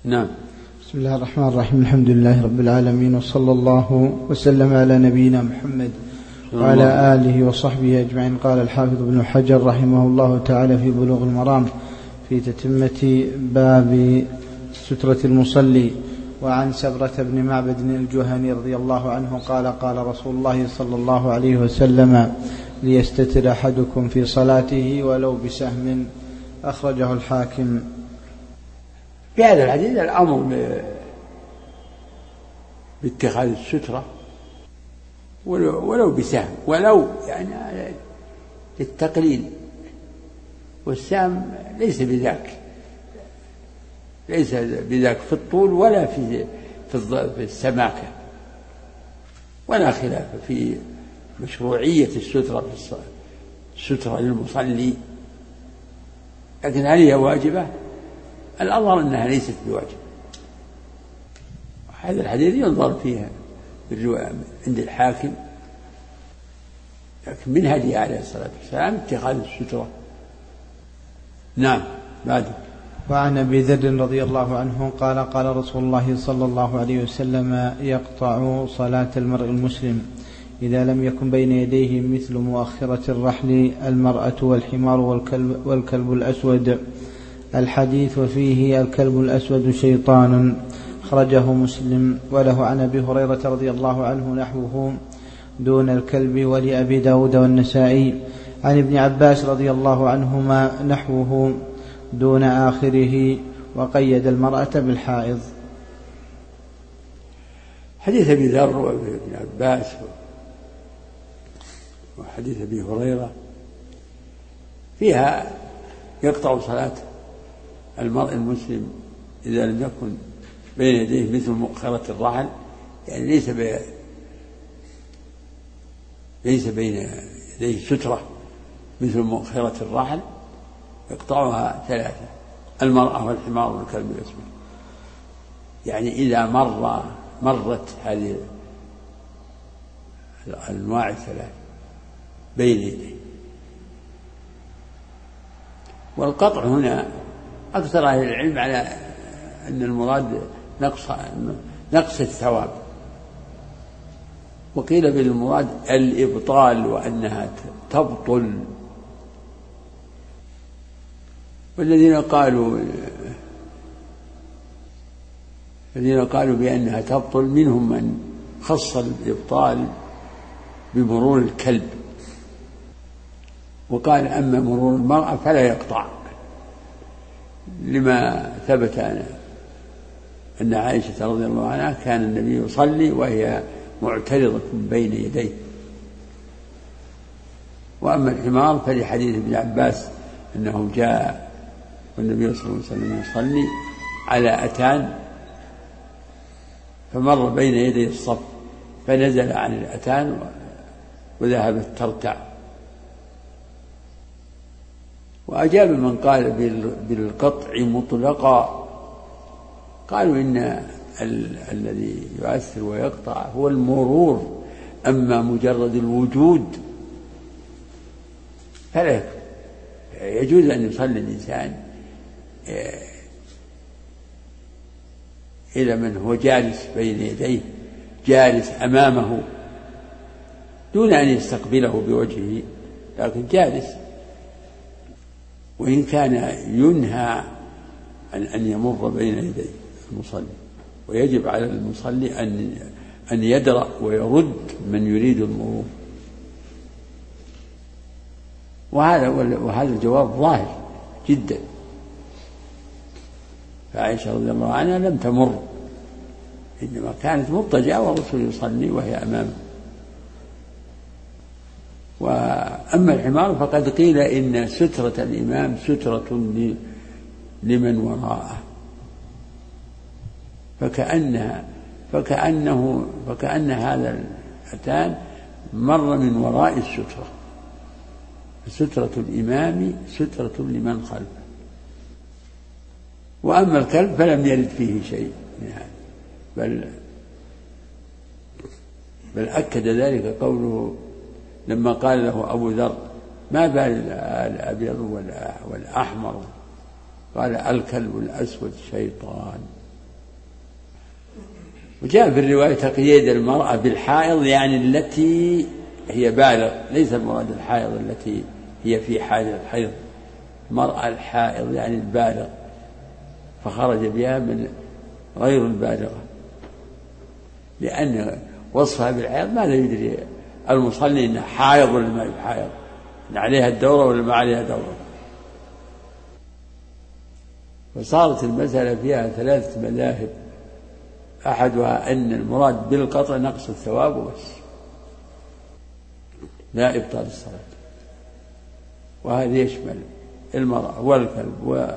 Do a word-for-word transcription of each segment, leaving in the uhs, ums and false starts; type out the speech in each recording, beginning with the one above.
نعم. بسم الله الرحمن الرحيم. الحمد لله رب العالمين، وصلى الله وسلم على نبينا محمد وعلى آله وصحبه أجمعين. قال الحافظ ابن حجر رحمه الله تعالى في بلوغ المرام في تتمة باب سترة المصلي: وعن سبرة بن معبد الجهني رضي الله عنه قال: قال رسول الله صلى الله عليه وسلم: ليستتر أحدكم في صلاته ولو بسهم. أخرجه الحاكم. في هذا الحديث الأمر باتخاذ السترة ولو, ولو بسهم، ولو يعني للتقليل، والسهم ليس بذاك ليس بذاك في الطول ولا في في السماكة، ولا خلاف في مشروعية السترة في السترة للمصلي، لكن هل هي واجبة؟ الأظهر أنها ليست بواجب. هذا الحديث ينظر فيها عند الحاكم، لكن من هدي عليه الصلاة والسلام اتخاذ السترة. نعم. بعد. وعن أبي ذر رضي الله عنه قال: قال رسول الله صلى الله عليه وسلم: يقطع صلاة المرء المسلم إذا لم يكن بين يديه مثل مؤخرة الرحل المرأة والحمار والكلب, والكلب الأسود. الحديث فيه الكلب الأسود شيطان. خرجه مسلم. وله عن أبي هريرة رضي الله عنه نحوه دون الكلب، ولأبي داود والنسائي. عن ابن عباس رضي الله عنهما نحوه دون آخره، وقيد المرأة بالحائض. حديث أبي ذر وابن عباس وحديث أبي هريرة فيها يقطع صلاة المرء المسلم إذا لم يكن بين يديه مثل مؤخرة الرحل، يعني ليس بي ليس بين يديه سترة مثل مؤخرة الرحل، يقطعها ثلاثة: المرأة والحمار والكلب الأسود. يعني إذا مر مرت هذه الأنواع الثلاث بين يديه. والقطع هنا أكثر أهل العلم على أن المراد نقص نقص الثواب، وقيل بالمراد الإبطال وأنها تبطل. والذين قالوا الذين قالوا بأنها تبطل منهم من خص الإبطال بمرور الكلب، وقال أما مرور المرأة فلا يقطع، لما ثبت أن عائشة رضي الله عنها كان النبي يصلي وهي معترضة بين يديه. وأما الحمار فلحديث ابن عباس أنه جاء والنبي صلى الله عليه وسلم يصلي على أتان، فمر بين يدي الصف فنزل عن الأتان وذهبت ترتع. وأجاب من قال بالقطع مطلقا، قالوا إن ال- الذي يؤثر ويقطع هو المرور، أما مجرد الوجود فلا يجوز أن يصلي الإنسان إلى من هو جالس بين يديه، جالس أمامه دون أن يستقبله بوجهه، لكن جالس. وإن كان ينهى عن أن يمر بين يدي المصلي، ويجب على المصلي أن أن يدرأ ويرد من يريد المرور. وهذا وهذا الجواب ظاهر جدا. فعائشة رضي الله عنها لم تمر، إنما كانت مضطجعة والرسول يصلي وهي أمامه. وأما الحمار فقد قيل إن سترة الإمام سترة لمن وراءه، فكأنها فكأنه فكأن هذا الأتان مر من وراء السترة، سترة الإمام سترة لمن خلفه. وأما الكلب فلم يرد فيه شيء من هذا، بل بل أكد ذلك قوله لما قال له أبو ذر: ما بال الأبيض والأحمر؟ قال: الكلب الأسود شيطان. وجاء في الرواية تقييد المرأة بالحائض يعني التي هي بالغ، ليس المراد الحائض التي هي في حال الحيض، المرأة الحائض يعني البالغ، فخرج بها من غير البالغة، لأن وصفها بالحائض ماذا يدري المصلي إنها حائض ولا ما هي حائض، إن عليها الدورة ولا ما عليها دورة. فصارت المسألة فيها ثلاثة مذاهب، أحدها أن المراد بالقطع نقص الثواب وبس، لا إبطال الصلاة، وهذا يشمل المرأة والكلب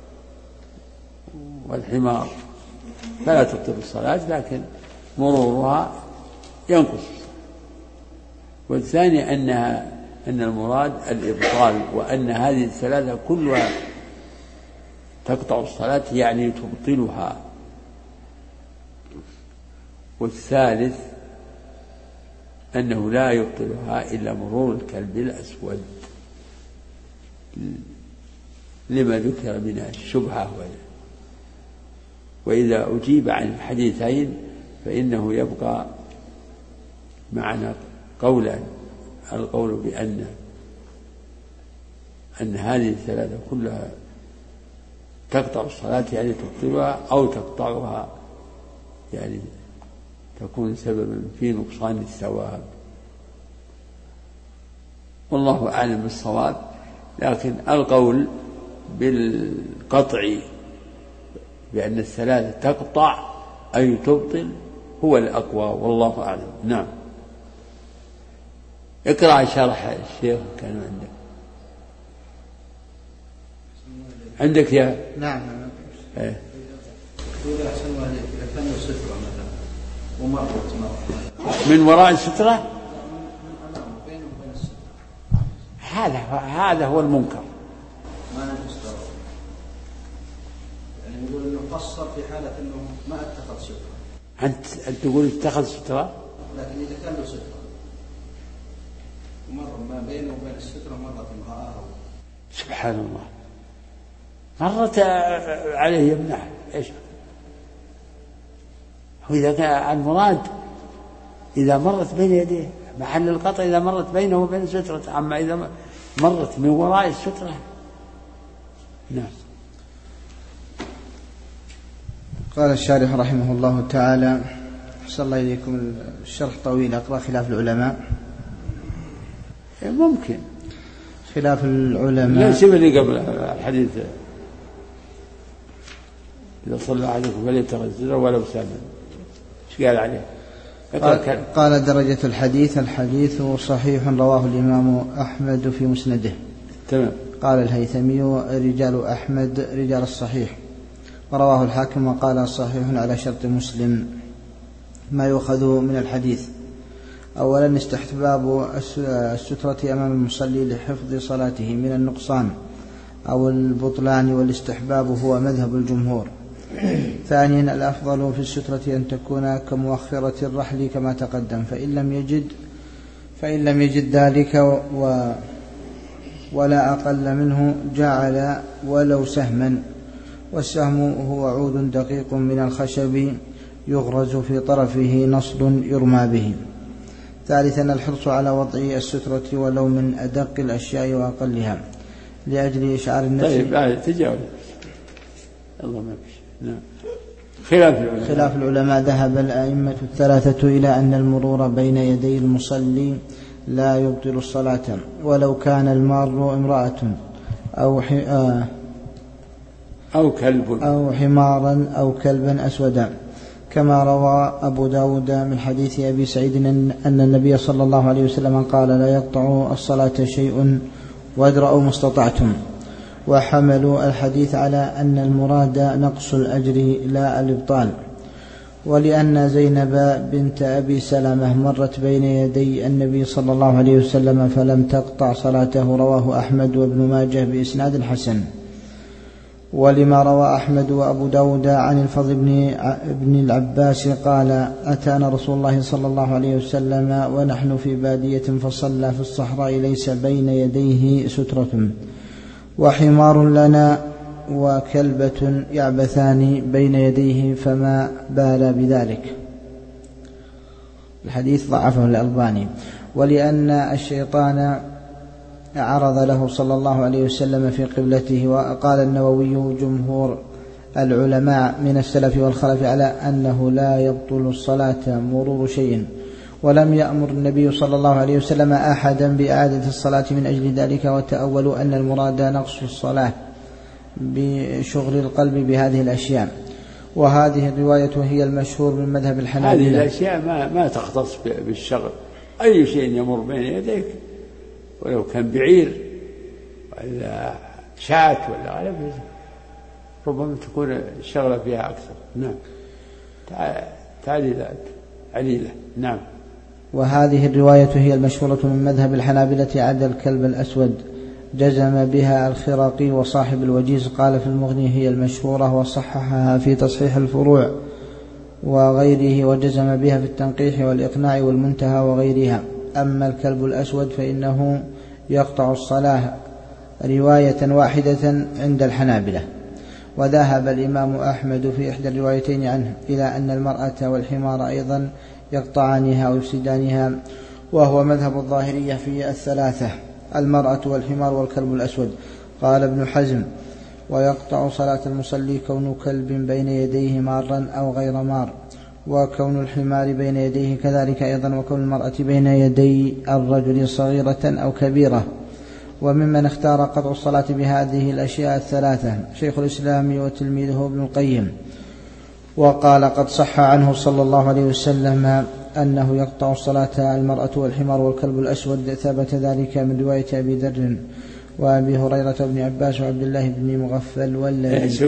والحمار، فلا تبطل الصلاة لكن مرورها ينقص. والثاني أنها أن المراد الإبطال، وأن هذه الثلاثة كلها تقطع الصلاة يعني تبطلها. والثالث أنه لا يبطلها إلا مرور الكلب الأسود لما ذكر من الشبهة. وإذا أجيب عن الحديثين فإنه يبقى معنا قولان: القول بأن أن هذه الثلاثة كلها تقطع الصلاة يعني تبطلها، أو تقطعها يعني تكون سببا في نقصان الثواب، والله أعلم بالصواب. لكن القول بالقطع بأن الثلاثة تقطع أي تبطل هو الأقوى، والله أعلم. نعم. اقرأ شرح الشيخ كان عندك عندك يا نعم. ايه يقول أحسن الله عليك إذا كان سترة مثلا ومرت مرة من وراء السترة، من أمام بين وبين السترة، هذا هذا هو المنكر. ما نستوى، يعني يقول إنه قصر في حالة إنه ما اتخذ سترة. أنت أنت تقول اتخذ سترة، لكن إذا كان له سترة ومر ما بينه وبين السترة مرة رآها. سبحان الله، مرت عليه يمنعه. إيش هو إذا كان المراد إذا مرت بين يديه محل القطع، إذا مرت بينه وبين السترة، أما إذا مرت من وراء السترة. نعم. قال الشارح رحمه الله تعالى: أحسن الله إليكم، الشرح طويل، أقرأ خلاف العلماء. ممكن خلاف العلماء. لا سيبني قبل الحديث: إذا صلى عليكم فليتخذ سترة ولو ساما. ايش قال عليه؟ قال, قال درجة الحديث: الحديث صحيح رواه الإمام أحمد في مسنده. تمام. قال الهيثمي: رجال أحمد رجال الصحيح. ورواه الحاكم وقال صحيح على شرط مسلم. ما يؤخذ من الحديث: أولا استحباب السترة أمام المصلي لحفظ صلاته من النقصان أو البطلان، والاستحباب هو مذهب الجمهور. ثانيا الأفضل في السترة أن تكون كمؤخرة الرحل كما تقدم، فإن لم يجد فإن لم يجد ذلك و ولا أقل منه جعل ولو سهما، والسهم هو عود دقيق من الخشب يغرز في طرفه نصل يرمى به. ثالثا الحرص على وضع السترة ولو من أدق الأشياء وأقلها لأجل إشعار النفس. طيب تجاوز. الله ما فيش. نعم. خلاف العلماء. خلاف العلماء ذهب الأئمة الثلاثة إلى أن المرور بين يدي المصلي لا يبطل الصلاة ولو كان المار امرأة أو آه أو كلب أو حمارا أو كلبا أسودا، كما روى أبو داود من حديث أبي سعيد أن النبي صلى الله عليه وسلم قال: لا يقطع الصلاة شيء وادرأوا ما استطعتم. وحملوا الحديث على أن المراد نقص الأجر لا الإبطال. ولأن زينب بنت أبي سلمة مرت بين يدي النبي صلى الله عليه وسلم فلم تقطع صلاته، رواه أحمد وابن ماجه بإسناد حسن. ولما روى أحمد وأبو داود عن الفضل بن العباس قال: أتانا رسول الله صلى الله عليه وسلم ونحن في بادية فصلى في الصحراء ليس بين يديه سترة، وحمار لنا وكلبة يعبثان بين يديه فما بال بذلك. الحديث ضعفه الألباني. ولأن الشيطان عرض له صلى الله عليه وسلم في قبلته. وقال النووي جمهور العلماء من السلف والخلف على أنه لا يبطل الصلاة مرور شيء، ولم يأمر النبي صلى الله عليه وسلم أحدا بإعادة الصلاة من أجل ذلك، وتأولوا أن المراد نقص الصلاة بشغل القلب بهذه الأشياء. وهذه الرواية هي المشهور من مذهب الحنابلة. هذه الأشياء ما, ما تختص بالشغل، أي شيء يمر بين يديك ولو كان بعير ولا شاة ولا غيره ربما تكون الشغلة فيها أكثر. نعم. تعليلات عليلة. نعم. وهذه الرواية هي المشهورة من مذهب الحنابلة عدا الكلب الأسود، جزم بها الخراقي وصاحب الوجيز قال في المغني هي المشهورة، وصححها في تصحيح الفروع وغيره، وجزم بها في التنقيح والإقناع والمنتهى وغيرها. أما الكلب الأسود فإنه يقطع الصلاة رواية واحدة عند الحنابلة. وذهب الإمام أحمد في إحدى الروايتين عنه إلى أن المرأة والحمار أيضا يقطعانها ويفسدانها، وهو مذهب الظاهرية في الثلاثة، المرأة والحمار والكلب الأسود. قال ابن حزم ويقطع صلاة المصلي كون كلب بين يديه مارا أو غير مار، وكون الحمار بين يديه كذلك أيضا، وكون المرأة بين يدي الرجل صغيرة أو كبيرة. وممن اختار قطع الصلاة بهذه الأشياء الثلاثة شيخ الإسلام وتلميذه ابن القيم، وقال قد صح عنه صلى الله عليه وسلم أنه يقطع الصلاة المرأة والحمار والكلب الأسود، ثبت ذلك من رواية أبي ذر وأبي هريرة وابن عباس وعبد الله بن مغفل والذي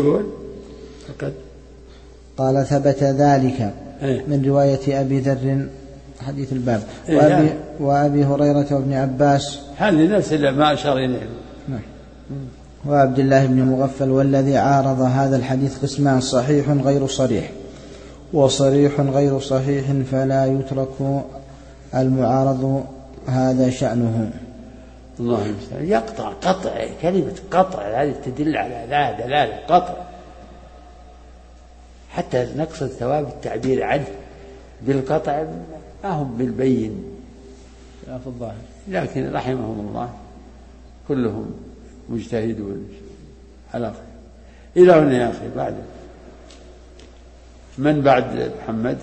قال ثبت ذلك من رواية أبي ذر حديث الباب وأبي, وأبي هريرة وابن عباس، هذه نفس ما أشار إليه، وعبد الله بن مغفل. والذي عارض هذا الحديث قسمان صحيح غير صريح وصريح غير صحيح، فلا يترك المعارض هذا شأنه. الله المستعان. يقطع قطع، كلمة قطع هذه تدل على لا دلالة قطع، حتى نقصد ثواب التعبير عنه بالقطع ما هم بالبين في الظاهر، لكن رحمهم الله كلهم مجتهدون على خير. إلى هنا يا أخي. بعد من بعد محمد؟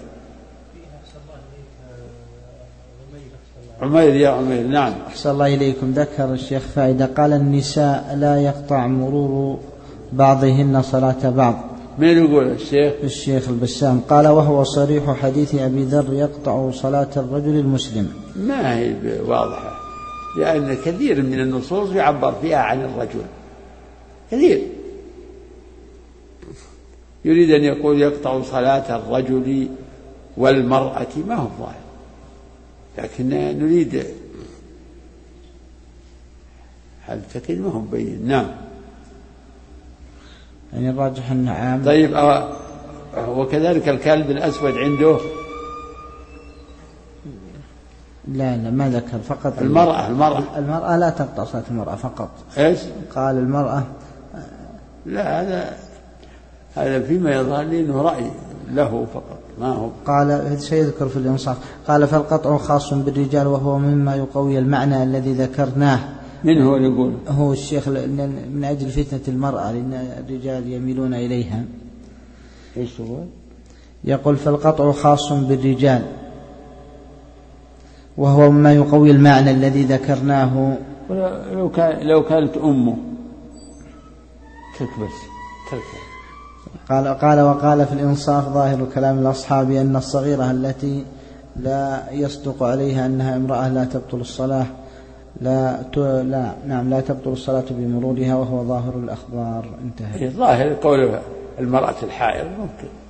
عمير. يا عمير. نعم. أحسن الله إليكم. ذكر الشيخ فائدة قال النساء لا يقطع مرور بعضهن صلاة بعض. من يقول الشيخ؟ الشيخ البسام. قال وهو صريح حديث أبي ذر يقطع صلاة الرجل المسلم. ما هي واضحة، لأن كثير من النصوص يعبر فيها عن الرجل كثير، يريد أن يقول يقطع صلاة الرجل والمرأة، ما هو ظاهر، لكن نريد هل تكد ما هو بين. نعم. يعني الراجح النعام. طيب. وكذلك الكلب الأسود عنده لا لا ما ذكر، فقط المرأة. المرأة المرأة لا تقطع صلاة المرأة فقط. إيش؟ قال المرأة لا، هذا هذا فيما يظهر لي انه رأي له فقط، ما هو. قال سيذكر في الإنصاف. قال فالقطع خاص بالرجال، وهو مما يقوي المعنى الذي ذكرناه. من هو يقول؟ هو الشيخ، من أجل فتنة المرأة، لأن الرجال يميلون إليها. إيش تقول؟ يقول فالقطع خاص بالرجال، وهو مما يقوي المعنى الذي ذكرناه. لو كان لو كانت أمه تكبس تركب. قال قال وقال في الإنصاف ظاهر كلام الأصحاب أن الصغيرة التي لا يصدق عليها أنها امرأة لا تبطل الصلاة لا لا نعم لا تبطل الصلاة بمرورها، وهو ظاهر الأخبار. انتهى. ظاهر قول المرأة الحائض ممكن